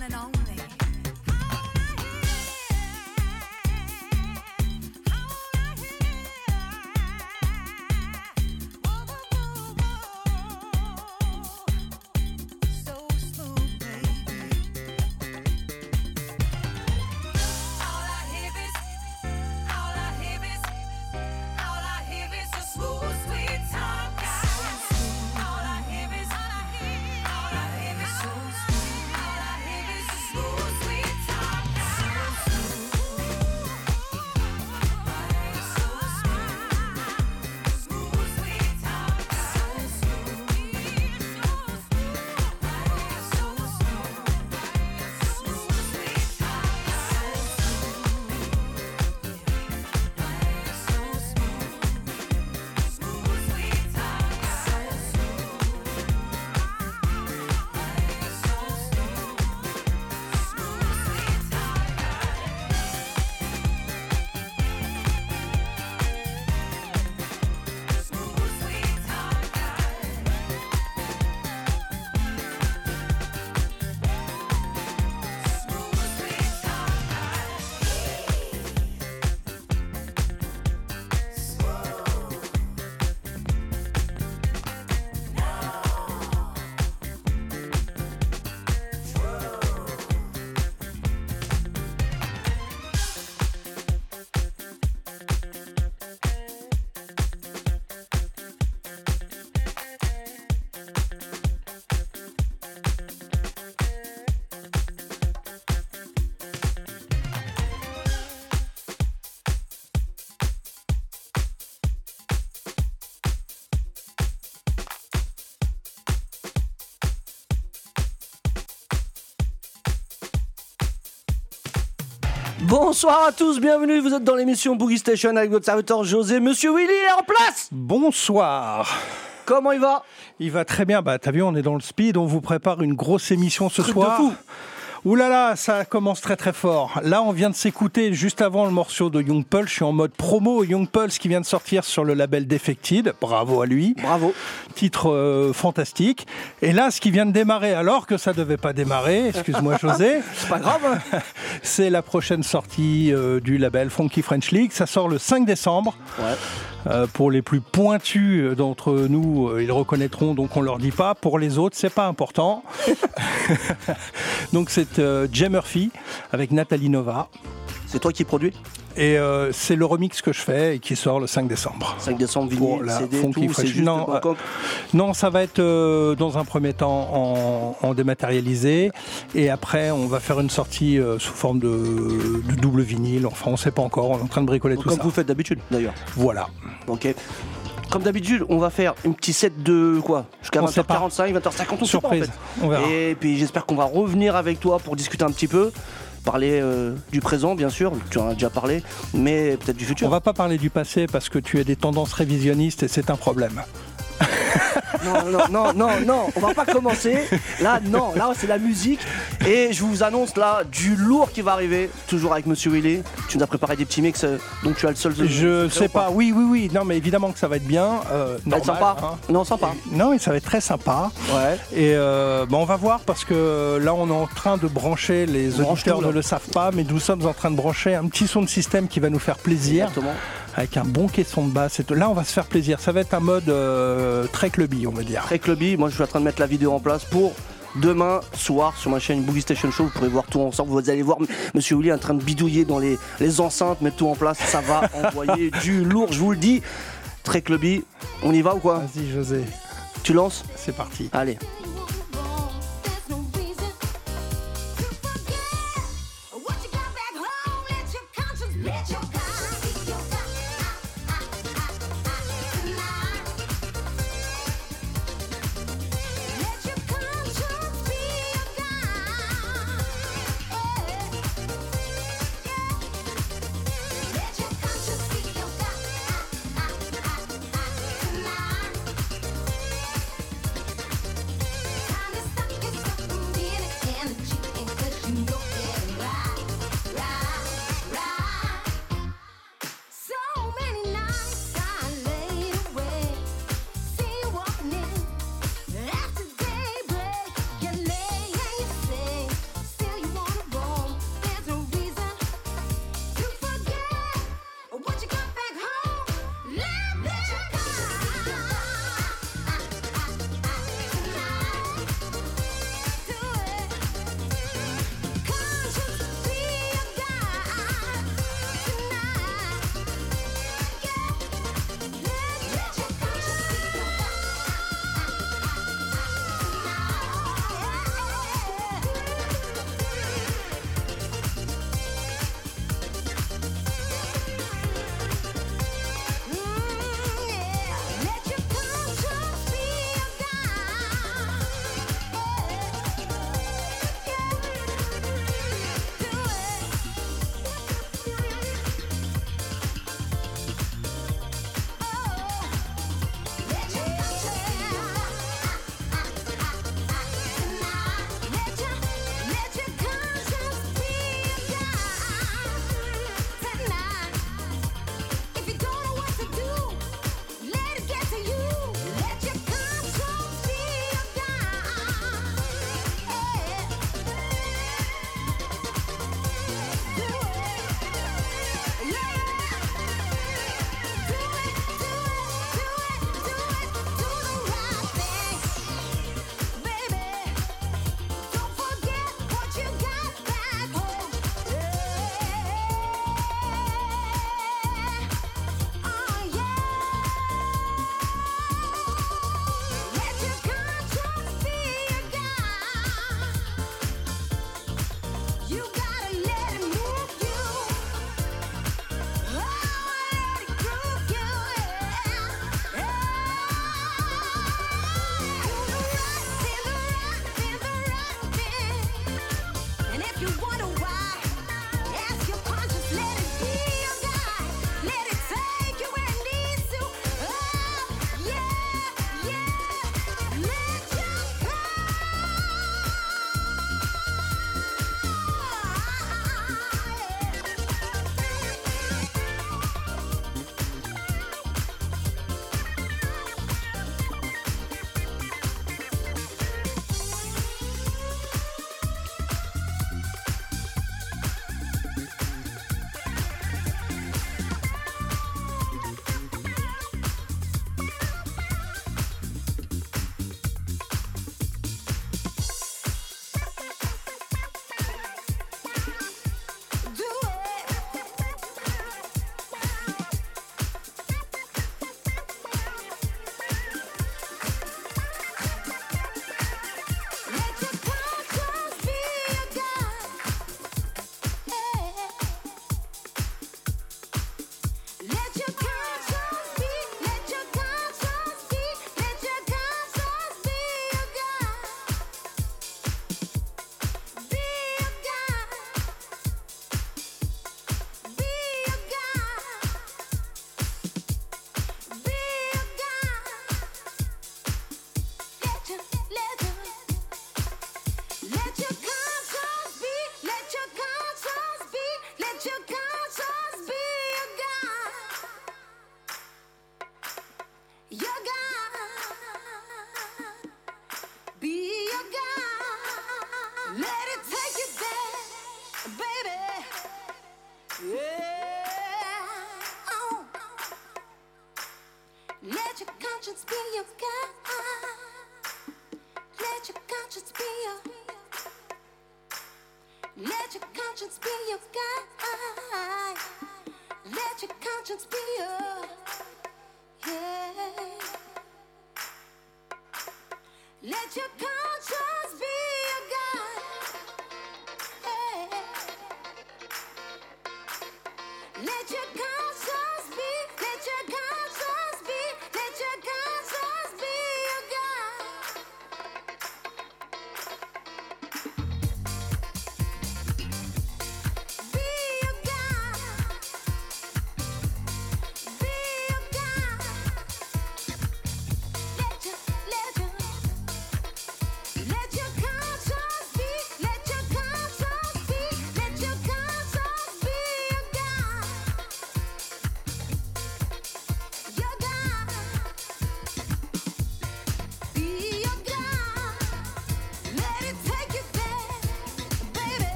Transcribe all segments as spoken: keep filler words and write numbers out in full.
and only. Bonsoir à tous, bienvenue, vous êtes dans l'émission Boogie Station avec votre serviteur José. Monsieur Willy est en place. Bonsoir. Comment il va? Il va très bien, bah t'as vu, on est dans le speed, on vous prépare une grosse émission ce Truc soir. de fou. Ouh là là, ça commence très très fort. Là, on vient de s'écouter juste avant le morceau de Young Pulse. Je suis en mode promo. Young Pulse qui vient de sortir sur le label Defected. Bravo à lui. Bravo. Titre euh, fantastique. Et là, ce qui vient de démarrer, alors que ça devait pas démarrer, excuse-moi José. C'est pas grave. Hein. C'est la prochaine sortie euh, du label Funky French League. Ça sort le cinq décembre. Ouais. Euh, pour les plus pointus d'entre nous, euh, ils reconnaîtront, donc on leur dit pas. Pour les autres, c'est pas important. Donc c'est euh, Jay Murphy avec Nathalie Nova. C'est toi qui produis? Et euh, c'est le remix que je fais et qui sort le cinq décembre. cinq décembre, Pour vinyle, la C D, Funky tout, c'est Fresh. juste Non, Bangkok. euh, non, ça va être euh, dans un premier temps en, en dématérialisé et après on va faire une sortie euh, sous forme de, de double vinyle. Enfin, on sait pas encore, on est en train de bricoler Donc, tout comme ça. vous faites d'habitude d'ailleurs. Voilà. Ok. Comme d'habitude, on va faire une petite set de quoi? Jusqu'à On vingt sait heures pas. quarante-cinq, vingt heures cinquante, on sait pas en Surprise, fait. on verra. Et puis j'espère qu'on va revenir avec toi pour discuter un petit peu. Parler euh, du présent, bien sûr, tu en as déjà parlé, mais peut-être du futur. On va pas parler du passé parce que tu as des tendances révisionnistes et c'est un problème. Non, non, non, non, non, on va pas commencer. Là, non, là, c'est la musique. Et je vous annonce là du lourd qui va arriver, toujours avec Monsieur Willy. Tu nous as préparé des petits mix, euh, donc tu as le seul. Je sais pas, oui, oui, oui. Non, mais évidemment que ça va être bien. Euh, Ça va être normal, sympa. hein. Non, sympa. Non, mais ça va être très sympa. Ouais. Et euh, bah, on va voir parce que là, on est en train de brancher. Les On branche auditeurs tout, là. ne le savent pas, mais nous sommes en train de brancher un petit son de système qui va nous faire plaisir. Exactement. Avec un bon caisson de basse. Et tout. Là, on va se faire plaisir. Ça va être un mode euh, très clubby, on va dire. Très clubby. Moi, je suis en train de mettre la vidéo en place pour demain soir sur ma chaîne Boogie Station Show. Vous pourrez voir tout ensemble. Vous allez voir Monsieur Willy en train de bidouiller dans les, les enceintes, mettre tout en place. Ça va envoyer du lourd, je vous le dis. Très clubby. On y va ou quoi? Vas-y, José. Tu lances? C'est parti. Allez.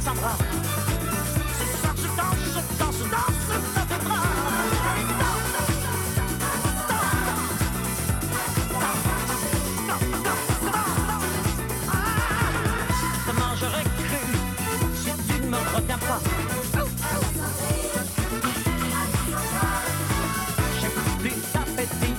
Cassandra. Ce soir je danse, je danse, je danse dans tes bras. Comment j'aurais cru si tu ne me retiens pas? J'ai plus d'appétit.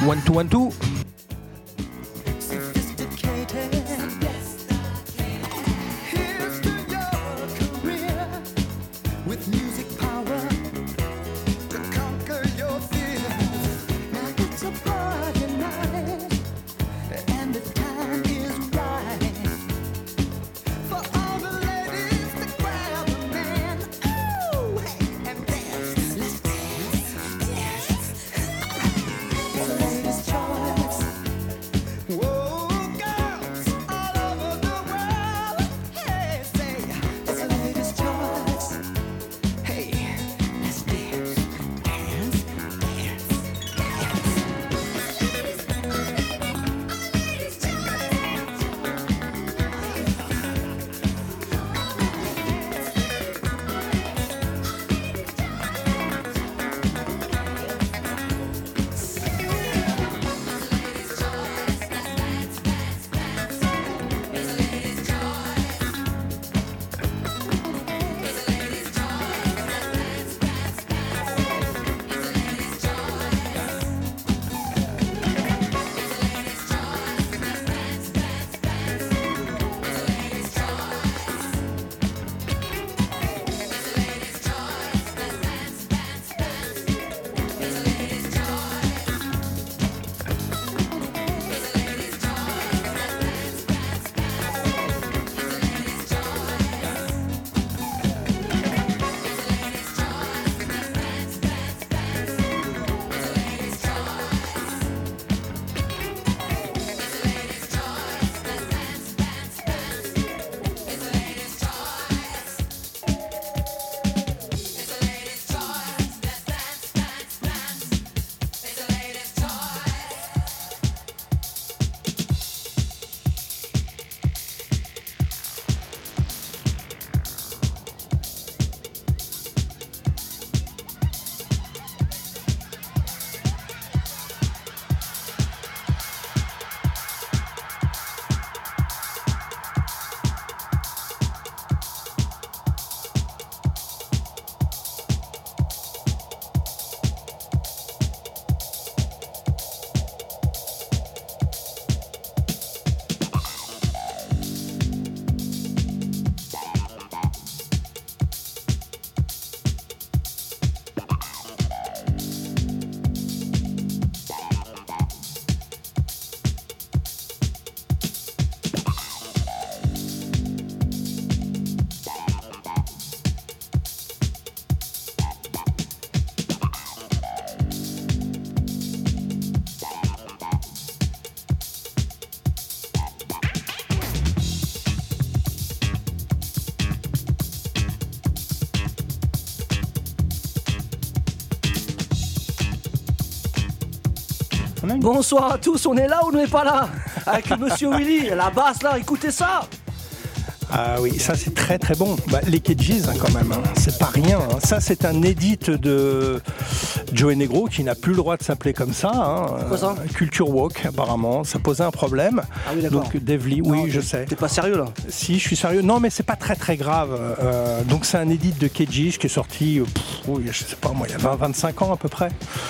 One two one two. Bonsoir à tous, on est là ou on n'est pas là? Avec Monsieur Willy, la basse là, écoutez ça. Ah oui, ça c'est très très bon. Bah, les Cages hein, quand même, hein. C'est pas rien. Hein. Ça c'est un edit de Joey Negro qui n'a plus le droit de s'appeler comme ça. Hein. Quoi ça? Culture Walk apparemment, ça posait un problème. Ah oui d'accord. Donc Dave Lee, oui non, je sais. T'es pas sérieux là? Si, je suis sérieux. Non mais c'est pas très très grave. Euh, donc c'est un edit de Cages qui est sorti, pff, oui, je sais pas moi, il y a vingt à vingt-cinq ans à peu près.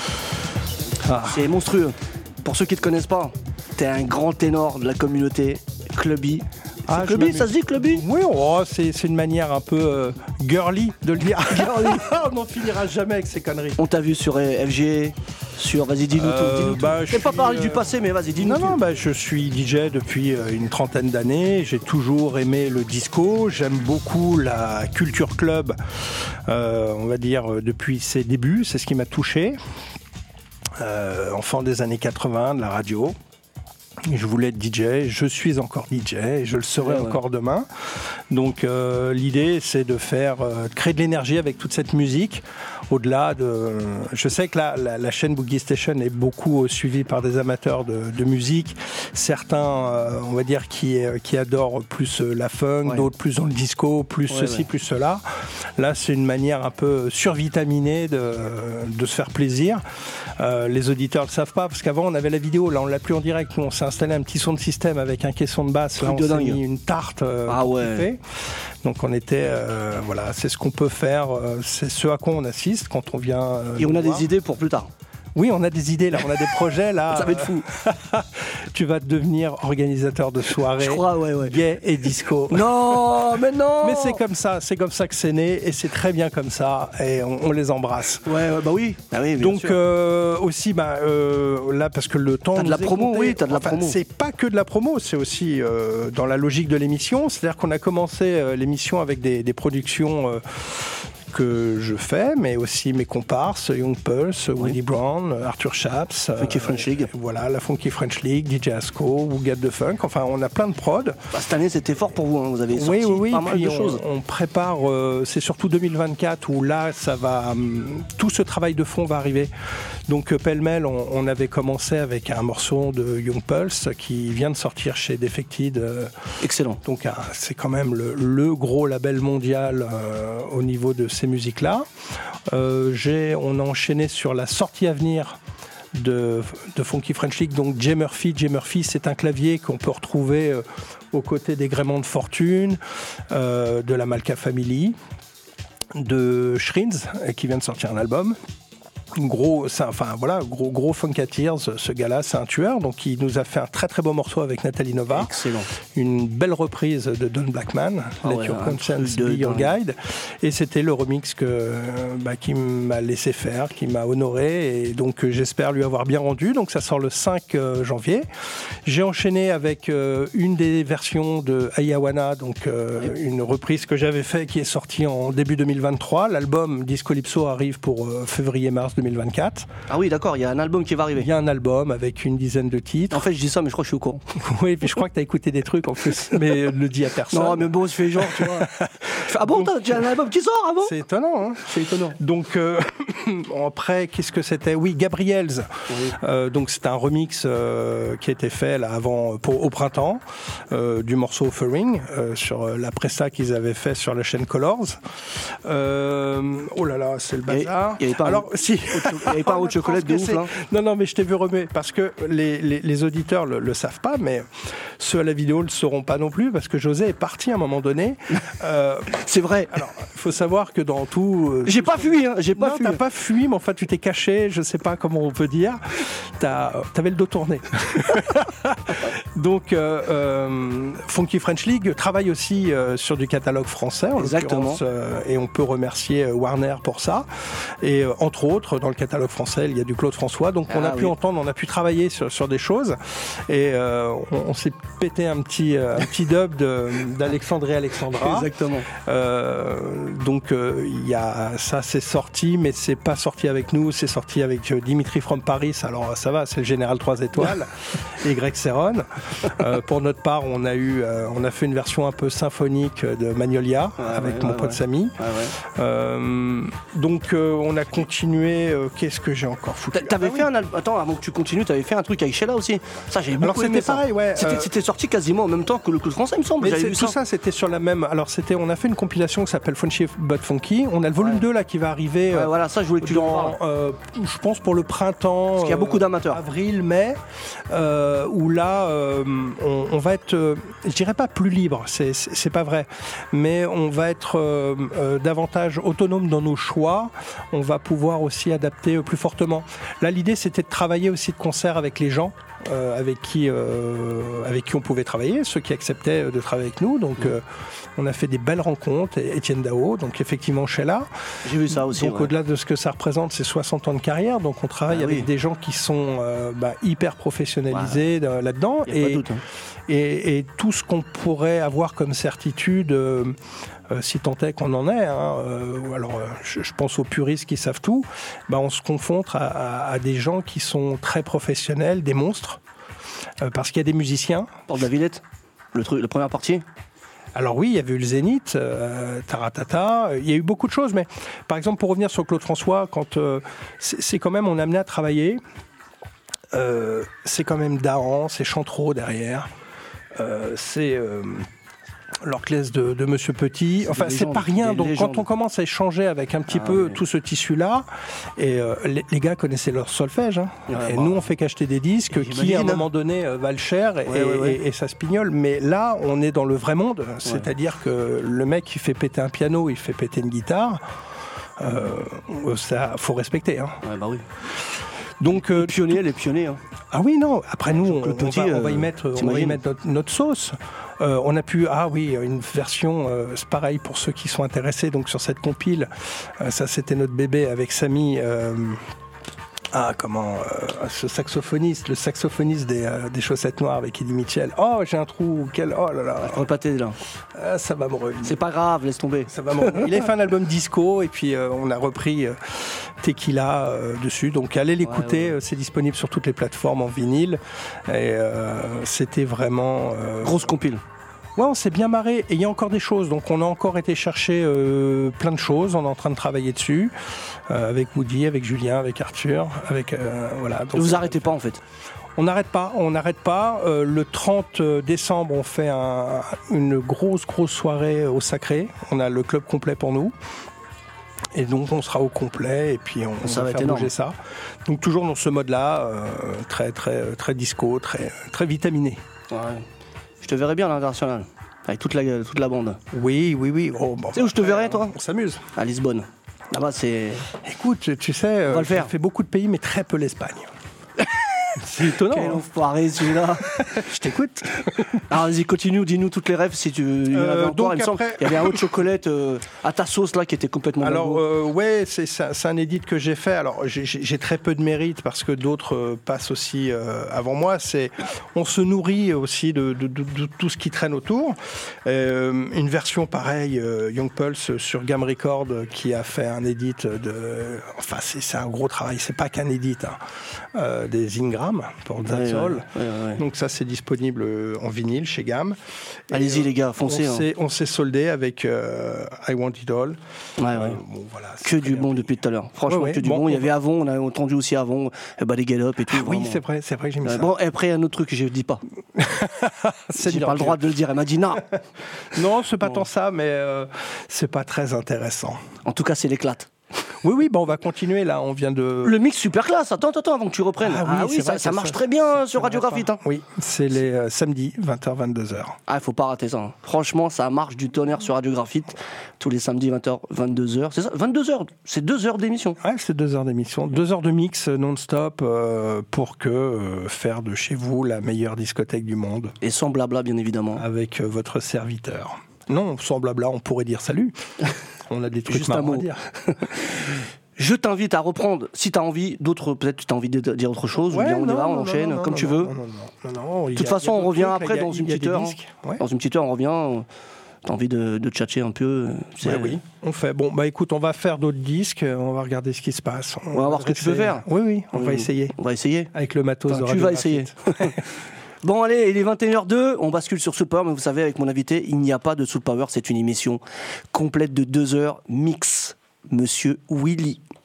Ah. C'est monstrueux. Pour ceux qui ne te connaissent pas, t'es un grand ténor de la communauté clubby. Ah, clubby, ça se dit clubby? Oui, oh, c'est, c'est une manière un peu euh, girly de le dire. Girly. On n'en finira jamais avec ces conneries. On t'a vu sur F G, sur... Vas-y, dis-nous euh, tout. Dis-nous bah, tout. Je pas parler euh... du passé, mais vas-y, dis-nous non, tout. Non, bah, je suis D J depuis une trentaine d'années. J'ai toujours aimé le disco. J'aime beaucoup la culture club, euh, on va dire, depuis ses débuts. C'est ce qui m'a touché. Euh, enfant des années quatre-vingts, de la radio. Je voulais être D J, je suis encore D J et je le serai ouais, encore ouais. demain. Donc euh, l'idée c'est de faire, euh, de créer de l'énergie avec toute cette musique. Au-delà de, je sais que la, la, la chaîne Boogie Station est beaucoup suivie par des amateurs de, de musique. Certains, euh, on va dire, qui, qui adorent plus la funk, ouais. d'autres plus dans le disco, plus ouais, ceci, ouais. plus cela. Là, c'est une manière un peu survitaminée de, de se faire plaisir. Euh, les auditeurs ne le savent pas parce qu'avant on avait la vidéo, là on l'a plus en direct. Nous on s'est installé un petit son de système avec un caisson de basse. Là on s'est mis une tarte. Euh, ah ouais. Fait. Donc on était, euh, voilà, c'est ce qu'on peut faire, euh, c'est ce à quoi on assiste quand on vient. Euh, Et on a voir. des idées pour plus tard. Oui, on a des idées là, on a des projets là. Ça va être fou. Tu vas devenir organisateur de soirées. Je crois, ouais, ouais. Gay et disco. Non, mais non. Mais c'est comme ça, c'est comme ça que c'est né et c'est très bien comme ça et on, on les embrasse. Ouais, ouais, bah oui. Ah oui, bien Donc sûr. euh, aussi, bah, euh, là, parce que le temps. T'as de nous la est promo, compté. oui, t'as de la Enfin, promo. C'est pas que de la promo, c'est aussi euh, dans la logique de l'émission. C'est-à-dire qu'on a commencé euh, l'émission avec des, des productions. Euh, que je fais, mais aussi mes comparses, Young Pulse, oui. Willie Brown, Arthur Chaps, Funky euh, French League. Voilà, la Funky French League, D J Asco, Who Get the Funk. Enfin, on a plein de prods. Bah, cette année, c'était fort pour vous. Hein. Vous avez sorti oui, oui, oui. pas mal Puis de on, choses. On prépare. Euh, c'est surtout deux mille vingt-quatre où là, ça va. Hum, tout ce travail de fond va arriver. Donc, euh, pêle-mêle, on, on avait commencé avec un morceau de Young Pulse qui vient de sortir chez Defected. Euh, Excellent. Donc, euh, c'est quand même le, le gros label mondial euh, au niveau de ces musiques-là. Euh, j'ai, on a enchaîné sur la sortie à venir de, de Funky French League, donc Jay Murphy. Jay Murphy, c'est un clavier qu'on peut retrouver euh, aux côtés des Gréments de Fortune, euh, de la Malka Family, de Shrins, qui vient de sortir un album. Gros, c'est, enfin voilà, gros, gros Funkateers, ce gars-là, c'est un tueur. Donc il nous a fait un très très beau morceau avec Nathalie Nova. Excellent. Une belle reprise de Don Blackman, ah Let ouais, Your Conscience de, Be Your de, Guide. Et c'était le remix que, bah, qui m'a laissé faire, qui m'a honoré. Et donc j'espère lui avoir bien rendu. Donc ça sort le cinq janvier. J'ai enchaîné avec euh, une des versions de Ayawana, donc euh, oui. une reprise que j'avais fait qui est sortie en début deux mille vingt-trois. L'album Discolypso arrive pour euh, février-mars deux mille vingt-quatre. Ah oui, d'accord, il y a un album qui va arriver. Il y a un album avec une dizaine de titres. En fait, je dis ça, mais je crois que je suis au courant. Oui, puis je crois que tu as écouté des trucs en plus, mais ne le dis à personne. Non, mais bon, je fais genre, tu vois. Fais, ah bon, t'as un album qui sort avant ? C'est étonnant, hein. C'est étonnant. Donc, euh, après, qu'est-ce que c'était ? Oui, Gabriel's. Oui. Euh, donc, c'était un remix euh, qui a été fait là, avant, pour, au printemps, euh, du morceau Offering, euh, sur la presta qu'ils avaient fait sur la chaîne Colors. Euh, oh là là, c'est le bazar. Il y avait pas Alors, un... si. Il n'y avait pas un haut de chocolat de ouf, là ? Non, non, mais je t'ai vu remuer, parce que les, les, les auditeurs le, le savent pas, mais ceux à la vidéo ne le sauront pas non plus, parce que José est parti à un moment donné. Euh, c'est vrai. Alors, il faut savoir que dans tout... Euh, j'ai pas fui, hein, j'ai pas non, fui. t'as pas fui, mais enfin, tu t'es caché, je sais pas comment on peut dire. T'as, t'avais le dos tourné. Donc, euh, euh, Funky French League travaille aussi euh, sur du catalogue français, en Exactement. Euh, et on peut remercier Warner pour ça. Et euh, entre autres, dans le catalogue français, il y a du Claude François. Donc, on ah, a oui. pu entendre, on a pu travailler sur, sur des choses. Et euh, on, on s'est pété un petit, euh, un petit dub de, d'Alexandre et Alexandra. Exactement. Euh, donc, euh, il y a, ça, c'est sorti, mais c'est pas sorti avec nous, c'est sorti avec euh, Dimitri from Paris. Alors, ça va, c'est le Général trois étoiles et Greg Serron. Euh, pour notre part, on a eu, euh, on a fait une version un peu symphonique de Magnolia ouais, avec ouais, mon ouais, pote ouais. Samy. Ouais, ouais. Euh, donc, euh, on a continué. Euh, qu'est-ce que j'ai encore foutu ? T'avais ah, fait oui. un album. Attends, avant que tu continues, t'avais fait un truc avec Sheila aussi. Ça, j'ai beaucoup alors, aimé c'était ça. pareil, ouais. C'était, euh... c'était sorti quasiment en même temps que le Claude Français, il me semble. Mais J'avais vu tout ça. ça, c'était sur la même. Alors, c'était. On a fait une compilation qui s'appelle Funky But Funky. On a le volume ouais. deux là qui va arriver. Ouais, euh, voilà, ça, je voulais que tu dans, euh, je pense pour le printemps. Parce qu'il y a beaucoup d'amateurs. Euh, avril, mai, euh, où là, euh, on, on va être. Euh, je dirais pas plus libre, c'est, c'est, c'est pas vrai, mais on va être euh, euh, davantage autonome dans nos choix. On va pouvoir aussi adapter euh, plus fortement. Là, l'idée, c'était de travailler aussi de concert avec les gens. Euh, avec qui euh, avec qui on pouvait travailler, ceux qui acceptaient de travailler avec nous. Donc, euh, on a fait des belles rencontres. Étienne Dao, donc effectivement Sheila. J'ai vu ça aussi. Donc, ouais. au-delà de ce que ça représente, c'est soixante ans de carrière. Donc, on travaille ah, avec oui. des gens qui sont euh, bah, hyper professionnalisés ouais. là-dedans. Y a et, pas de doute, hein. et, et tout ce qu'on pourrait avoir comme certitude. Euh, Euh, si tant est qu'on en est, hein, euh, alors euh, je, je pense aux puristes qui savent tout, bah, on se confronte à, à, à des gens qui sont très professionnels, des monstres, euh, parce qu'il y a des musiciens. Porte de la Villette, le truc, la première partie. Alors oui, il y avait eu le Zénith, euh, Taratata, il y a eu beaucoup de choses, mais par exemple pour revenir sur Claude François, quand euh, c'est, c'est quand même, on est amené à travailler, euh, c'est quand même Dahan, c'est Chantreau derrière, euh, c'est... Euh, l'orchestre de, de Monsieur Petit, enfin c'est, c'est pas rien, donc légendes. Quand on commence à échanger avec un petit ah, peu mais... tout ce tissu-là, et euh, les, les gars connaissaient leur solfège, hein. Ouais, et bah, nous on fait qu'acheter des disques qui à un moment donné euh, valent cher et, ouais, ouais, ouais. Et, et ça se pignole, mais là on est dans le vrai monde, ouais. C'est-à-dire que le mec il fait péter un piano, il fait péter une guitare, euh, ça faut respecter, hein. Ouais, bah oui. Donc, euh, Les pionniers, les pionniers. Hein. ah oui, non, après nous, on, Jean-Claude on Petit, va, on va y euh, mettre, on va y t'imagines mettre notre, notre sauce. Euh, on a pu, ah oui, une version, euh, c'est pareil pour ceux qui sont intéressés, donc sur cette compile, euh, ça c'était notre bébé avec Samy. Euh, Ah, comment euh, ce saxophoniste, le saxophoniste des, euh, des Chaussettes Noires avec Eddie Mitchell. Oh, j'ai un trou, quel. Oh là là. Repaté là. Ah, ça va me revenir. C'est pas grave, laisse tomber. Ça va me revenir. Il a fait un album disco et puis euh, on a repris euh, Tequila euh, dessus. Donc allez l'écouter, Ouais, ouais. euh, c'est disponible sur toutes les plateformes en vinyle. Et euh, c'était vraiment. euh, Grosse compile. Ouais, on s'est bien marré et il y a encore des choses. Donc, on a encore été chercher euh, plein de choses. On est en train de travailler dessus euh, avec Woody, avec Julien, avec Arthur, avec euh, voilà. Donc, Vous arrêtez pas en fait. on n'arrête pas, on n'arrête pas. Euh, le trente décembre, on fait un- une grosse, grosse soirée au Sacré. On a le club complet pour nous. Et donc, on sera au complet et puis on, on Ça va, va être faire énorme. bouger ça. Donc, toujours dans ce mode-là, euh, très, très, très disco, très, très vitaminé. Ouais. Je te verrais bien à l'international. Avec toute la, toute la bande. Oui, oui, oui. Oh, bon, Tu sais où je te après, verrais, toi On s'amuse. À Lisbonne. Là-bas, c'est. Écoute, tu sais, euh, va le faire. j'ai fait beaucoup de pays, mais très peu l'Espagne. C'est étonnant. Quel hein. enfoiré celui-là. Je t'écoute. Alors vas-y, continue, dis-nous toutes les rêves si tu. Il y en avait Euh, encore, donc il me semble. après- Il y avait un haut de chocolat euh, à ta sauce là qui était complètement Alors, dingo. euh, ouais, c'est ça- c'est un édit que j'ai fait. Alors, j'ai- j'ai j'ai très peu de mérite parce que d'autres euh, passent aussi euh, avant moi. C'est, on se nourrit aussi de, de- de- de tout ce qui traîne autour. Euh, une version pareille, euh, Young Pulse sur Gam Record euh, qui a fait un édit de. Enfin, c'est c'est un gros travail. C'est pas qu'un édit, hein. Euh, des Ingram pour That's Ouais, All. ouais, ouais, ouais. Donc ça, c'est disponible euh, en vinyle chez Gam. Et, Allez-y euh, les gars, foncez. On hein. s'est- on s'est soldé avec euh, I Want It All. Ouais, ouais. Euh, bon, voilà, c'est Que très du bien bon payé. depuis tout à l'heure. Franchement, Ouais, ouais. que du Bon, bon. Il y on avait Avon, on a entendu aussi Avon, eh ben, les Galop et tout. Ah oui, vraiment. c'est vrai, c'est vrai que j'ai mis Ouais, ça. bon, et après, un autre truc que je ne dis pas. C'est J'ai bien pas le pire. droit de le dire. Elle m'a dit non. Non, c'est pas Bon. tant ça, mais euh, c'est pas très intéressant. En tout cas, c'est l'éclate. Oui, oui, bon, on va continuer là. On vient de. Le mix super classe. Attends, attends, avant que tu reprennes. Ah oui, c'est ça, vrai ça que marche ça- très bien ça- sur ça Radio va pas. Graphite. Hein. Oui, c'est les euh, samedis, vingt heures, vingt-deux heures. Ah, il faut pas rater ça. hein. Franchement, ça marche du tonnerre sur Radio Graphite. Tous les samedis, vingt heures, vingt-deux heures. C'est ça, vingt-deux heures. C'est deux heures d'émission. Ouais, c'est deux heures d'émission, deux heures de mix euh, non-stop euh, pour que euh, faire de chez vous la meilleure discothèque du monde Et sans blabla, bien évidemment. avec euh, votre serviteur. Non, sans blabla, on pourrait dire salut. On a des trucs Juste un marrants à mot. dire. Je t'invite à reprendre, si tu as envie, d'autres, peut-être tu as envie de dire autre chose, ou Ouais, bien on y non, va, on non, enchaîne, non, non, comme non, tu non, veux. non, non, non, non, il y De toute a- façon, il y a on d'autres revient trucs, après il y a- dans une il y a petite des heure. disques. Ouais. Dans une petite heure, on revient. T'as envie de, de tchatcher un peu. c'est- Ouais, oui, on fait. Bon, bah écoute, on va faire d'autres disques, on va regarder ce qui se passe. On va voir ce que tu peux essayer. faire. Oui, oui, on va Euh, essayer. On va essayer. Avec le matos Enfin, de tu Radio vas Graphite. essayer. Bon, allez, il est vingt et une heures deux, on bascule sur Soul Power, mais vous savez, avec mon invité, il n'y a pas de Soul Power, c'est une émission complète de deux heures, mix, Monsieur Willy.